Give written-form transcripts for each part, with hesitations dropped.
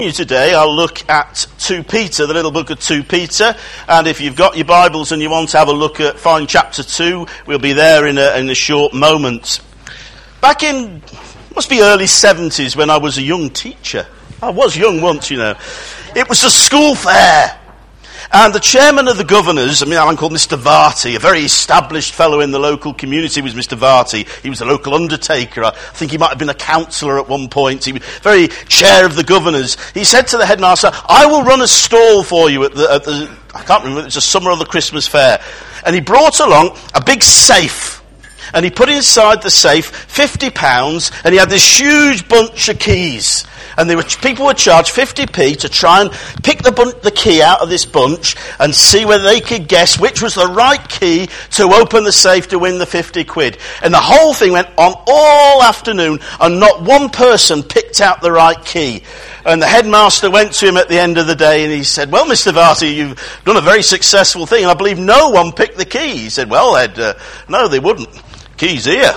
Today I'll look at 2 Peter, the little book of 2 Peter, and if you've got your Bibles and you want to have a look at, find chapter 2, we'll be there in a short moment. Back in, must be early 70s when I was a young teacher. I was young once, you know. It was a school fair. And the chairman of the governors, a man called Mr. Varty, a very established fellow in the local community was Mr. Varty. He was a local undertaker. I think he might have been a councillor at one point. He was very chair of the governors. He said to the headmaster, I will run a stall for you at the I can't remember, it was a summer or the Christmas fair. And he brought along a big safe. And he put inside the safe £50 and he had this huge bunch of keys. And people were charged 50p to try and pick the key out of this bunch and see whether they could guess which was the right key to open the safe to win the 50 quid. And the whole thing went on all afternoon and not one person picked out the right key. And the headmaster went to him at the end of the day and he said, well, Mr. Varty, you've done a very successful thing and I believe no one picked the key. He said, well, Ed, no, they wouldn't. Key's here.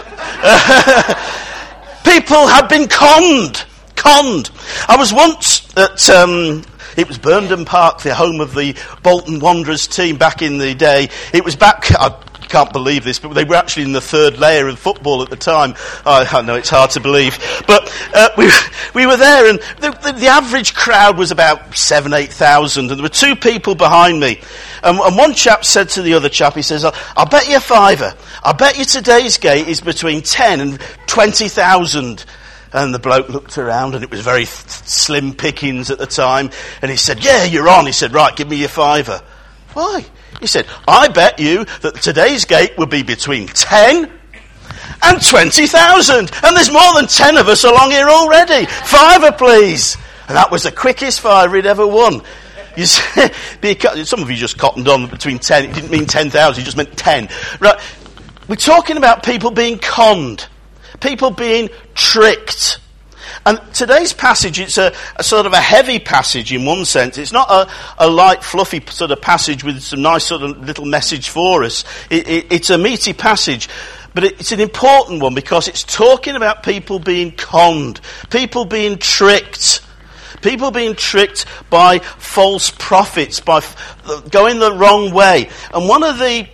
People had been conned. I was once at, it was Burnden Park, the home of the Bolton Wanderers team back in the day. It was back, I can't believe this, but they were actually in the third layer of football at the time. I know it's hard to believe. But we were there and the average crowd was about 7,000-8,000 and there were 2 people behind me. And one chap said to the other chap, he says, I'll bet you £5. I bet you today's gate is between 10 and 20,000. And the bloke looked around and it was very slim pickings at the time. And he said, yeah, you're on. He said, right, give me your £5. Why? He said, I bet you that today's gate will be between 10 and 20,000. And there's more than 10 of us along here already. £5, please. And that was the quickest £5 he'd ever won. You see, some of you just cottoned on between 10. It didn't mean 10,000, it just meant 10. Right? We're talking about people being conned. People being tricked. And today's passage, it's a sort of a heavy passage in one sense. It's not a light, fluffy sort of passage with some nice sort of little message for us. It's a meaty passage. But it's an important one because it's talking about people being conned. People being tricked. People being tricked by false prophets, by going the wrong way. And one of the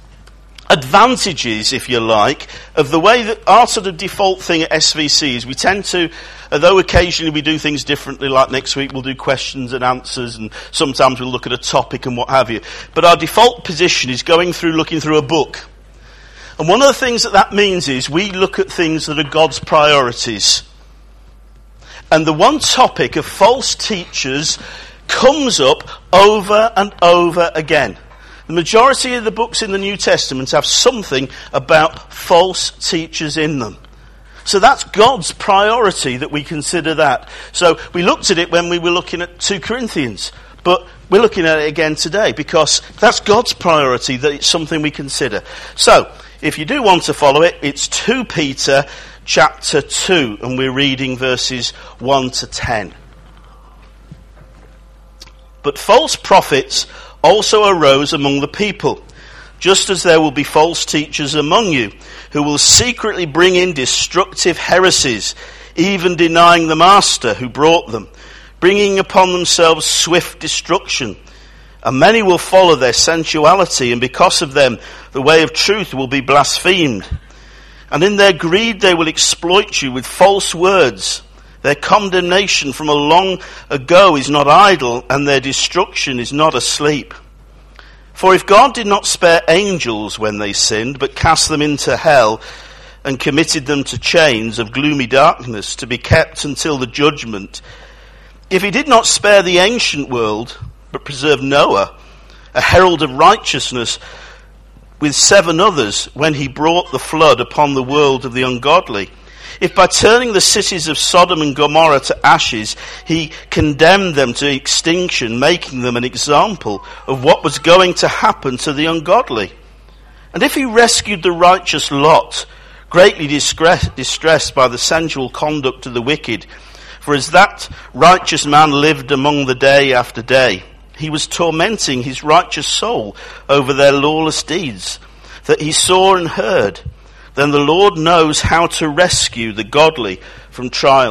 advantages, if you like, of the way that our sort of default thing at SVC is we tend to, although occasionally we do things differently, like next week we'll do questions and answers and sometimes we'll look at a topic and what have you, but our default position is looking through a book. And one of the things that means is we look at things that are God's priorities. And the one topic of false teachers comes up over and over again. The majority of the books in the New Testament have something about false teachers in them. So that's God's priority that we consider that. So we looked at it when we were looking at 2 Corinthians, but we're looking at it again today because that's God's priority, that it's something we consider. So if you do want to follow it, it's 2 Peter chapter 2 and we're reading verses 1 to 10. But false prophets also arose among the people, just as there will be false teachers among you, who will secretly bring in destructive heresies, even denying the master who brought them, bringing upon themselves swift destruction. And many will follow their sensuality, and because of them the way of truth will be blasphemed. And in their greed they will exploit you with false words. Their condemnation from a long ago is not idle, and their destruction is not asleep. For if God did not spare angels when they sinned, but cast them into hell, and committed them to chains of gloomy darkness, to be kept until the judgment, if he did not spare the ancient world, but preserved Noah, a herald of righteousness, with 7 others, when he brought the flood upon the world of the ungodly, if by turning the cities of Sodom and Gomorrah to ashes, he condemned them to extinction, making them an example of what was going to happen to the ungodly. And if he rescued the righteous Lot, greatly distressed by the sensual conduct of the wicked, for as that righteous man lived among the day after day, he was tormenting his righteous soul over their lawless deeds, that he saw and heard. Then the Lord knows how to rescue the godly from trials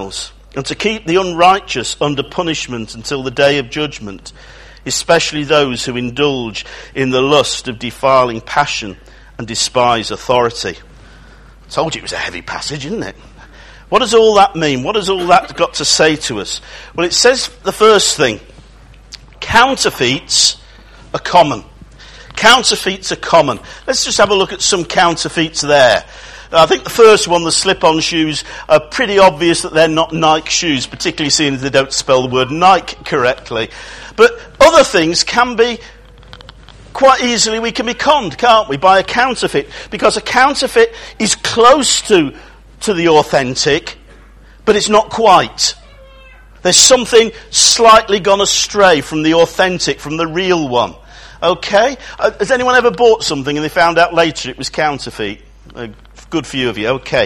and to keep the unrighteous under punishment until the day of judgment, especially those who indulge in the lust of defiling passion and despise authority. I told you it was a heavy passage, isn't it? What does all that mean? What has all that got to say to us? Well, it says the first thing, counterfeits are common. Counterfeits are common. Let's just have a look at some counterfeits there. I think the first one, the slip-on shoes, are pretty obvious that they're not Nike shoes, particularly seeing as they don't spell the word Nike correctly. But other things can be, quite easily we can be conned, can't we, by a counterfeit? Because a counterfeit is close to the authentic, but it's not quite. There's something slightly gone astray from the authentic, from the real one. Okay? Has anyone ever bought something and they found out later it was counterfeit? Good few of you. Okay.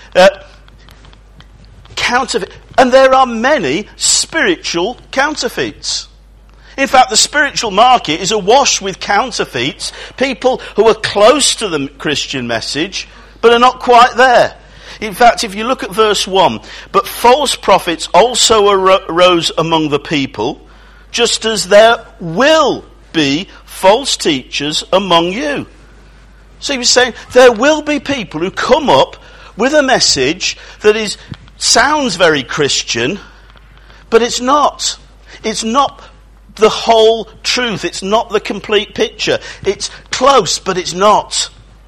Counterfeit. And there are many spiritual counterfeits. In fact, the spiritual market is awash with counterfeits, people who are close to the Christian message, but are not quite there. In fact, if you look at verse 1, but false prophets also arose among the people, just as there will be false teachers among you. So he was saying, there will be people who come up with a message that sounds very Christian, but it's not. It's not the whole truth. It's not the complete picture. It's close, but it's not.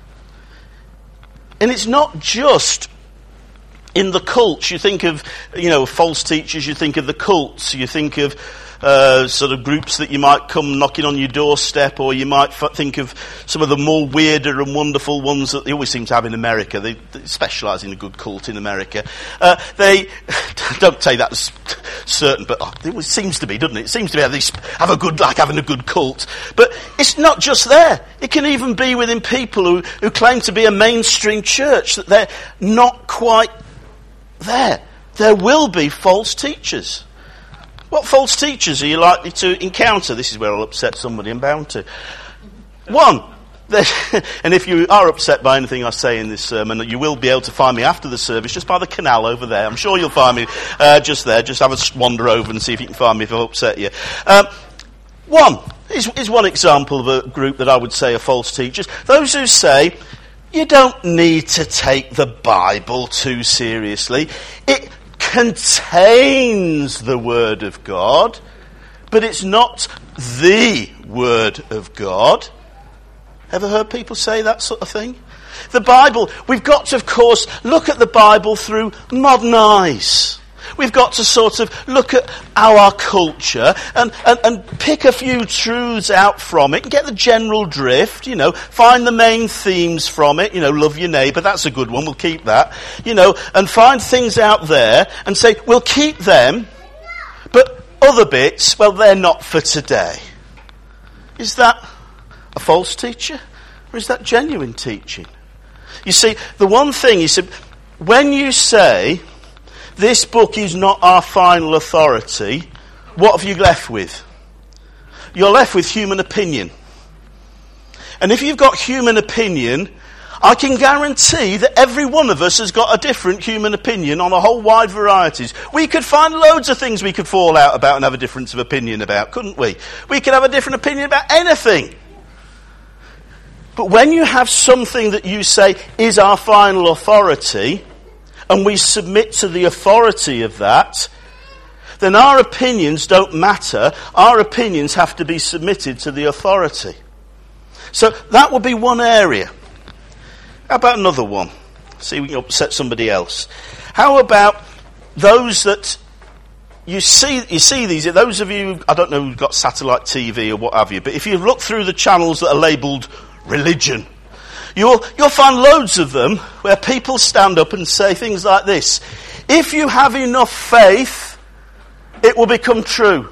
And it's not just in the cults. You think of, false teachers, you think of the cults, you think of sort of groups that you might come knocking on your doorstep, or you might think of some of the more weirder and wonderful ones that they always seem to have in America. They specialise in a good cult in America. They don't take that as certain, but it seems to be, doesn't it? It seems to be having a good cult. But it's not just there. It can even be within people who claim to be a mainstream church, that they're not quite there. There will be false teachers. What false teachers are you likely to encounter? This is where I'll upset somebody, I'm bound to. One, and if you are upset by anything I say in this sermon, you will be able to find me after the service just by the canal over there. I'm sure you'll find me just there. Just have a wander over and see if you can find me if I've upset you. One is one example of a group that I would say are false teachers. Those who say, you don't need to take the Bible too seriously. It contains the Word of God, but it's not the Word of God. Ever heard people say that sort of thing? The Bible, we've got to, of course, look at the Bible through modern eyes. We've got to sort of look at our culture and pick a few truths out from it and get the general drift, find the main themes from it, love your neighbour, that's a good one, we'll keep that, and find things out there and say, we'll keep them, but other bits, well, they're not for today. Is that a false teacher, or is that genuine teaching? You see, the one thing, he said, when you say, this book is not our final authority, what have you left with? You're left with human opinion. And if you've got human opinion, I can guarantee that every one of us has got a different human opinion on a whole wide varieties. We could find loads of things we could fall out about and have a difference of opinion about, couldn't we? We could have a different opinion about anything. But when you have something that you say is our final authority, and we submit to the authority of that, then our opinions don't matter. Our opinions have to be submitted to the authority. So that would be one area. How about another one? See if we can upset somebody else. How about those that you see these, those of you, I don't know who've got satellite TV or what have you, but if you look through the channels that are labelled religion, You'll find loads of them where people stand up and say things like this. If you have enough faith, it will become true.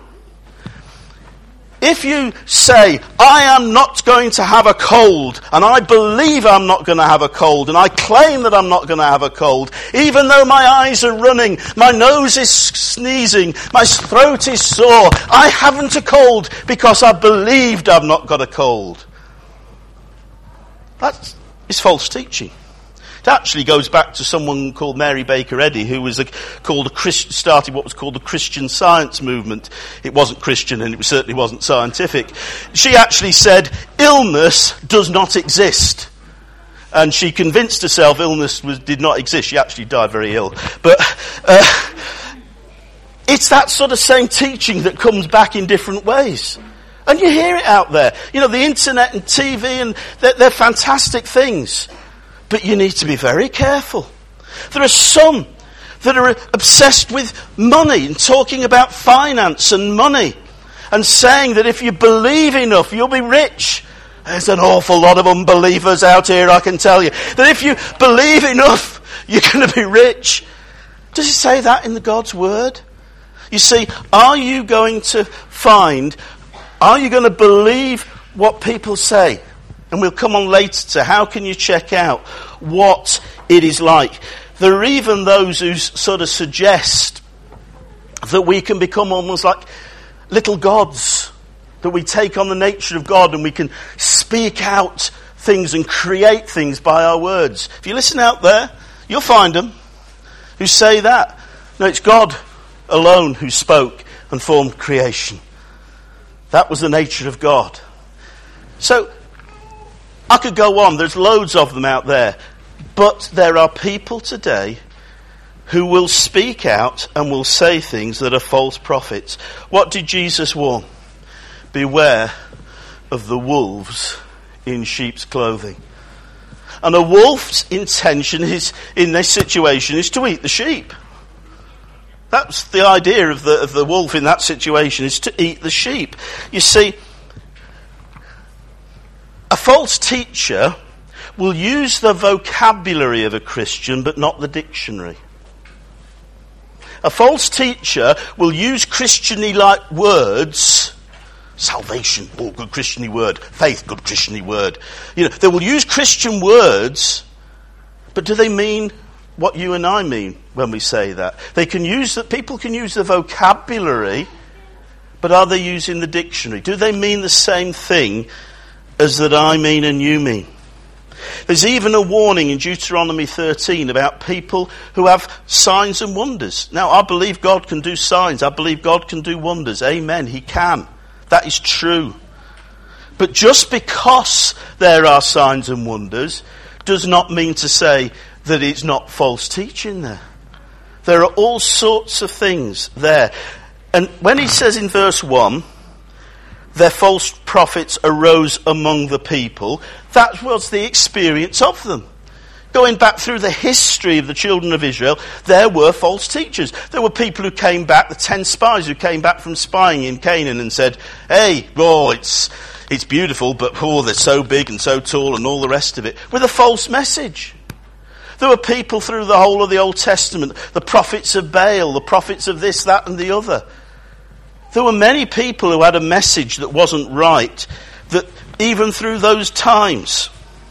If you say, I am not going to have a cold, and I believe I'm not going to have a cold, and I claim that I'm not going to have a cold, even though my eyes are running, my nose is sneezing, my throat is sore, I haven't a cold because I believed I've not got a cold. That is false teaching. It actually goes back to someone called Mary Baker Eddy, who was started what was called the Christian Science movement. It wasn't Christian and it certainly wasn't scientific. She actually said, illness does not exist. And she convinced herself illness did not exist. She actually died very ill. But it's that sort of same teaching that comes back in different ways. And you hear it out there. You know, the internet and TV, and they're fantastic things. But you need to be very careful. There are some that are obsessed with money and talking about finance and money and saying that if you believe enough, you'll be rich. There's an awful lot of unbelievers out here, I can tell you. That if you believe enough, you're going to be rich. Does it say that in the God's Word? You see, are you going to believe what people say? And we'll come on later to how can you check out what it is like. There are even those who sort of suggest that we can become almost like little gods, that we take on the nature of God and we can speak out things and create things by our words. If you listen out there, you'll find them who say that. No, it's God alone who spoke and formed creation. That was the nature of God. So, I could go on. There's loads of them out there. But there are people today who will speak out and will say things that are false prophets. What did Jesus warn? Beware of the wolves in sheep's clothing. And a wolf's intention in this situation is to eat the sheep. That's the idea of the wolf in that situation, is to eat the sheep. You see, a false teacher will use the vocabulary of a Christian, but not the dictionary. A false teacher will use Christian-y-like words. Salvation, good Christian-y word. Faith, good Christian-y word. You know, they will use Christian words, but do they mean what you and I mean when we say that? People can use the vocabulary, but are they using the dictionary? Do they mean the same thing as that I mean and you mean? There's even a warning in Deuteronomy 13 about people who have signs and wonders. Now, I believe God can do signs. I believe God can do wonders. Amen. He can. That is true. But just because there are signs and wonders does not mean to say that it's not false teaching there. There are all sorts of things there. And when he says in verse 1, their false prophets arose among the people, that was the experience of them. Going back through the history of the children of Israel, there were false teachers. There were people who came back, the 10 spies who came back from spying in Canaan and said, hey, it's beautiful, but they're so big and so tall and all the rest of it, with a false message. There were people through the whole of the Old Testament, the prophets of Baal, the prophets of this, that and the other. There were many people who had a message that wasn't right, that even through those times.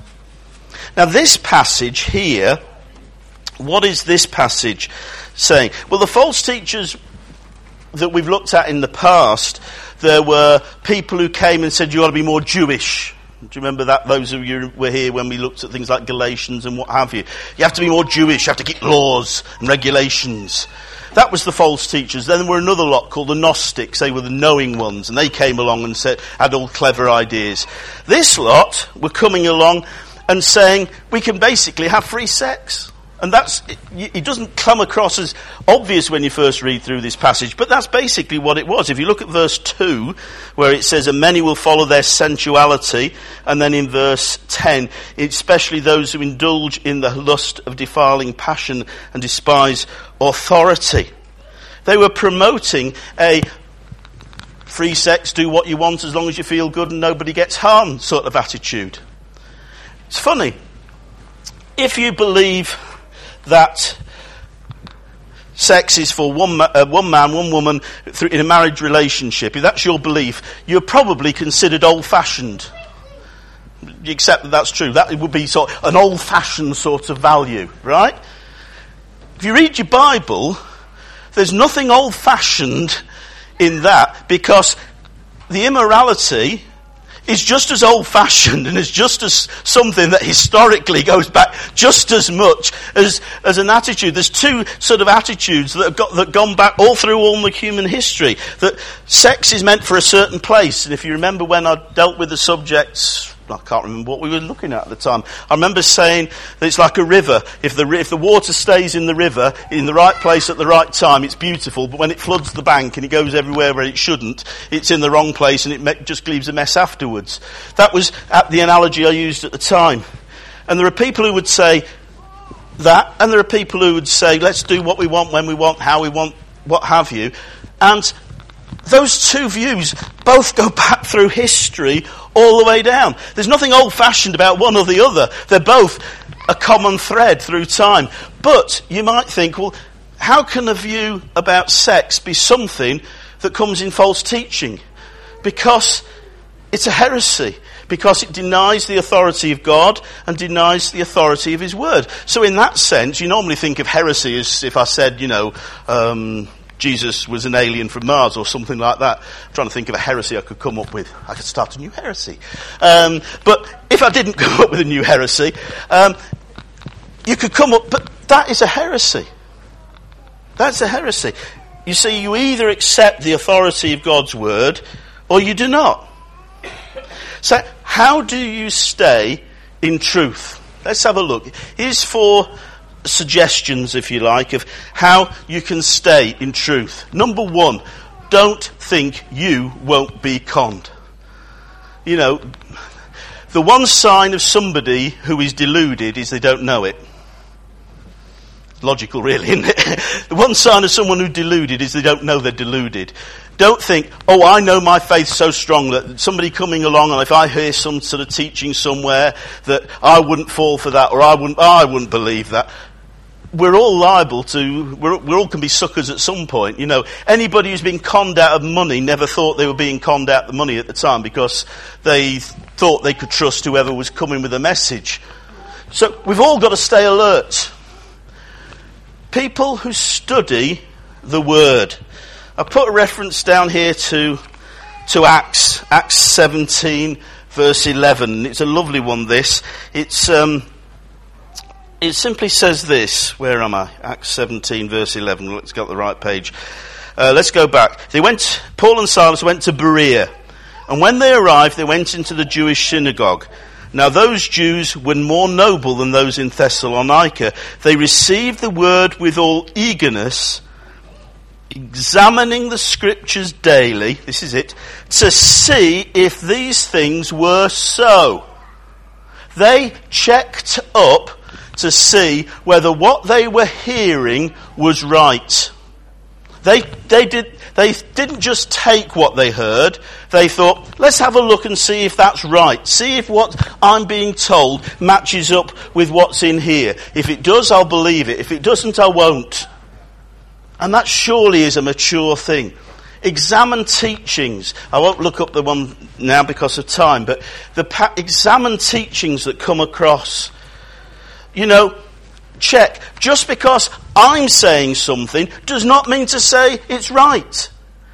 Now this passage here, what is this passage saying? Well, the false teachers that we've looked at in the past, there were people who came and said, you ought to be more Jewish. Do you remember that? Those of you who were here when we looked at things like Galatians and what have you. You have to be more Jewish, you have to keep laws and regulations. That was the false teachers. Then there were another lot called the Gnostics. They were the knowing ones, and they came along and had all clever ideas. This lot were coming along and saying, we can basically have free sex. And it doesn't come across as obvious when you first read through this passage, but that's basically what it was. If you look at verse 2, where it says, and many will follow their sensuality, and then in verse 10, especially those who indulge in the lust of defiling passion and despise authority. They were promoting a free sex, do what you want as long as you feel good and nobody gets harmed sort of attitude. It's funny. If you believe that sex is for one man, one woman in a marriage relationship, if that's your belief, you're probably considered old-fashioned. You accept that that's true. That would be sort of an old-fashioned sort of value, right? If you read your Bible, there's nothing old-fashioned in that, because the immorality is just as old-fashioned and is just as something that historically goes back just as much as an attitude. There's two sort of attitudes that have gone back all through all the human history. That sex is meant for a certain place. And if you remember when I dealt with the subjects, I can't remember what we were looking at the time. I remember saying that it's like a river. If the water stays in the river, in the right place at the right time, it's beautiful. But when it floods the bank and it goes everywhere where it shouldn't, it's in the wrong place and it just leaves a mess afterwards. That was the analogy I used at the time. And there are people who would say that, and there are people who would say, let's do what we want, when we want, how we want, what have you. And those two views both go back through history all the way down. There's nothing old-fashioned about one or the other. They're both a common thread through time. But you might think, well, how can a view about sex be something that comes in false teaching? Because it's a heresy. Because it denies the authority of God and denies the authority of His Word. So in that sense, you normally think of heresy as if I said, Jesus was an alien from Mars or something like that. I'm trying to think of a heresy I could come up with. I could start a new heresy. But if I didn't come up with a new heresy, you could come up, but that is a heresy. That's a heresy. You see, you either accept the authority of God's Word or you do not. So how do you stay in truth? Let's have a look. Here's 4 suggestions, if you like, of how you can stay in truth. Number 1, don't think you won't be conned. You know, the one sign of somebody who is deluded is they don't know it. Logical, really, isn't it? The one sign of someone who's deluded is they don't know they're deluded. Don't think, oh, I know my faith so strong that somebody coming along, and if I hear some sort of teaching somewhere, that I wouldn't fall for that, or I wouldn't believe that. We're all liable to, we all can be suckers at some point. You know, anybody who's been conned out of money never thought they were being conned out of money at the time because they thought they could trust whoever was coming with a message. So we've all got to stay alert. People who study the Word. I put a reference down here to Acts 17 verse 11. It's a lovely one, this. It simply says this. Where am I? Acts 17 verse 11. Let's get the right page. Let's go back. Paul and Silas went to Berea. And when they arrived, they went into the Jewish synagogue. Now those Jews were more noble than those in Thessalonica. They received the word with all eagerness, examining the scriptures daily, this is it, to see if these things were so. They checked up to see whether what they were hearing was right. They didn't just take what they heard. They thought, let's have a look and see if that's right. See if what I'm being told matches up with what's in here. If it does, I'll believe it. If it doesn't, I won't. And that surely is a mature thing. Examine teachings. I won't look up the one now because of time, but examine teachings that come across. You know, check. Just because I'm saying something does not mean to say it's right.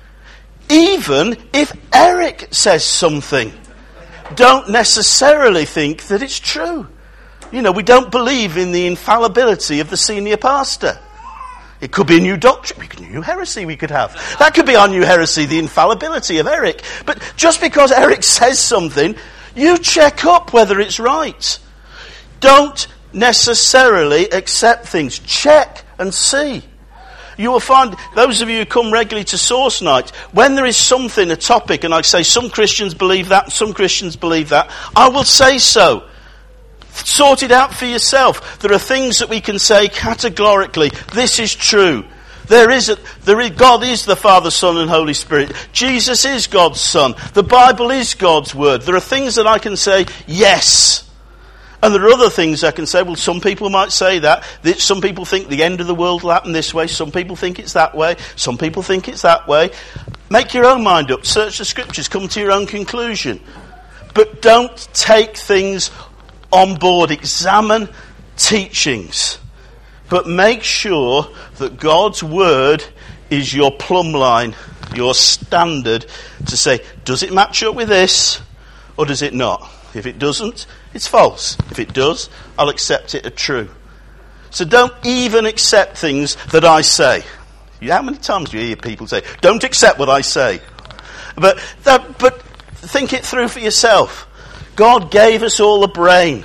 Even if Eric says something, don't necessarily think that it's true. You know, we don't believe in the infallibility of the senior pastor. It could be a new doctrine, a new heresy we could have. That could be our new heresy, the infallibility of Eric. But just because Eric says something, you check up whether it's right. Don't necessarily accept things. Check and see. You will find, those of you who come regularly to Source Night, when there is something, a topic, and I say some Christians believe that, some Christians believe that, I will say so. Sort it out for yourself. There are things that we can say categorically, this is true. God is the Father, Son and Holy Spirit. Jesus is God's Son. The Bible is God's Word. There are things that I can say, yes. And there are other things I can say, well, some people might say that. Some people think the end of the world will happen this way. Some people think it's that way. Some people think it's that way. Make your own mind up. Search the Scriptures. Come to your own conclusion. But don't take things on board. Examine teachings. But make sure that God's Word is your plumb line, your standard to say, does it match up with this? or does it not? If it doesn't, it's false. If it does, I'll accept it as true. So don't even accept things that I say. How many times do you hear people say, don't accept what I say? But think it through for yourself. God gave us all a brain.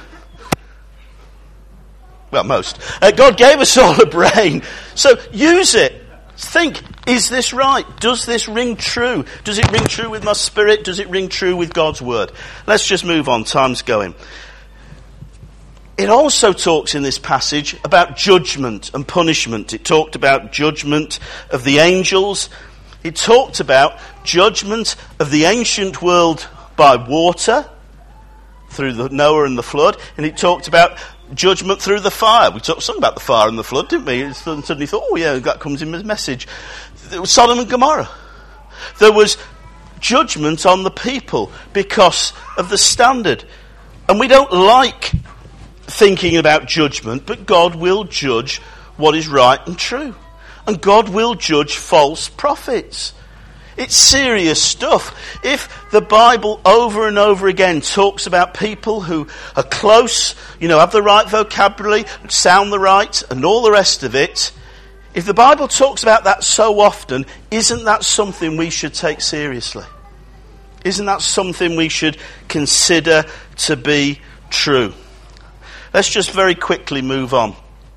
Well, most. God gave us all a brain. So use it. Think, is this right? Does this ring true? Does it ring true with my spirit? Does it ring true with God's word? Let's just move on. Time's going. It also talks in this passage about judgment and punishment. It talked about judgment of the angels. It talked about judgment of the ancient world by water through the Noah and the flood. And it talked about judgment through the fire. We talked something about the fire and the flood, didn't we? And suddenly thought, oh yeah, that comes in as a message. It was Sodom and Gomorrah. There was judgment on the people because of the standard. And we don't like thinking about judgment, but God will judge what is right and true. And God will judge false prophets. It's serious stuff. If the Bible over and over again talks about people who are close, have the right vocabulary, sound the right, and all the rest of it, if the Bible talks about that so often, isn't that something we should take seriously? Isn't that something we should consider to be true? Let's just very quickly move on.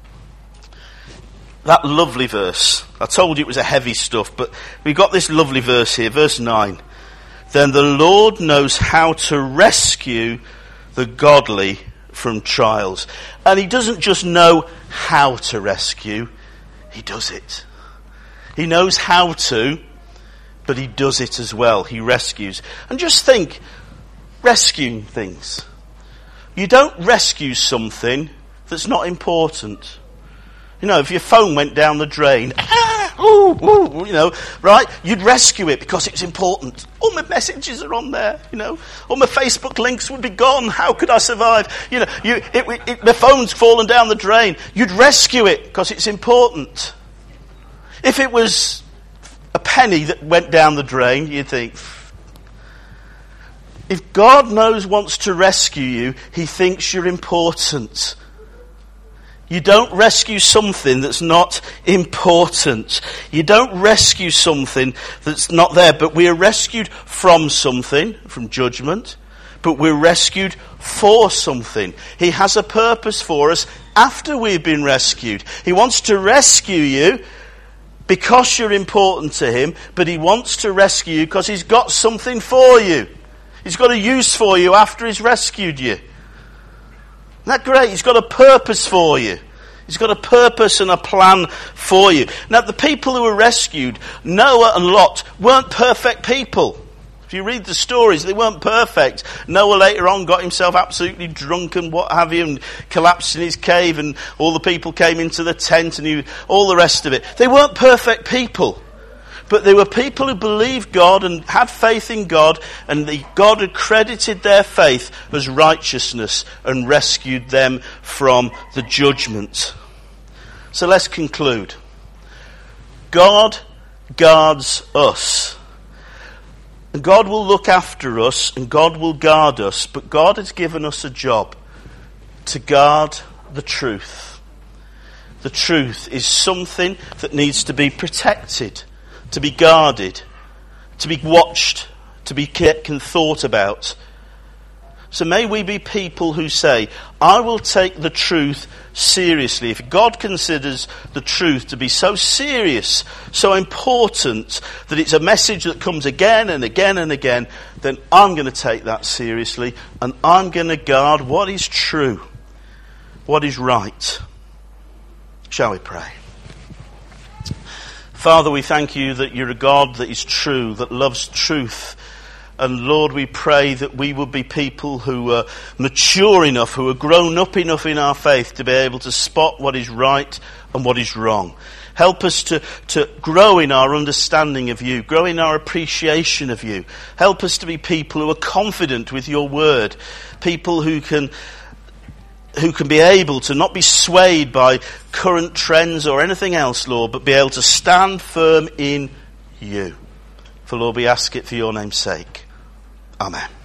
That lovely verse. I told you it was a heavy stuff, but we've got this lovely verse here, verse 9. Then the Lord knows how to rescue the godly from trials. And he doesn't just know how to rescue, he does it. He knows how to, but he does it as well. He rescues. And just think, rescuing things. You don't rescue something that's not important. If your phone went down the drain, right? You'd rescue it because it's important. All my messages are on there, All my Facebook links would be gone. How could I survive? My phone's fallen down the drain. You'd rescue it because it's important. If it was a penny that went down the drain, you'd think, if God wants to rescue you, he thinks you're important. You don't rescue something that's not important. You don't rescue something that's not there. But we are rescued from something, from judgment. But we're rescued for something. He has a purpose for us after we've been rescued. He wants to rescue you because you're important to him. But he wants to rescue you because he's got something for you. He's got a use for you after he's rescued you. Isn't that great? He's got a purpose for you. He's got a purpose and a plan for you. Now, the people who were rescued, Noah and Lot, weren't perfect people. If you read the stories, they weren't perfect. Noah later on got himself absolutely drunk and what have you, and collapsed in his cave, and all the people came into the tent, and all the rest of it. They weren't perfect people. But they were people who believed God and had faith in God, and God had credited their faith as righteousness and rescued them from the judgment. So let's conclude. God guards us. And God will look after us and God will guard us, but God has given us a job to guard the truth. The truth is something that needs to be protected, to be guarded, to be watched, to be kept and thought about. So may we be people who say, I will take the truth seriously. If God considers the truth to be so serious, so important, that it's a message that comes again and again and again, then I'm going to take that seriously, and I'm going to guard what is true, what is right. Shall we pray? Father, we thank you that you're a God that is true, that loves truth. And Lord, we pray that we will be people who are mature enough, who are grown up enough in our faith to be able to spot what is right and what is wrong. Help us to grow in our understanding of you, grow in our appreciation of you. Help us to be people who are confident with your word, people who can be able to not be swayed by current trends or anything else, Lord, but be able to stand firm in you. For Lord, we ask it for your name's sake. Amen.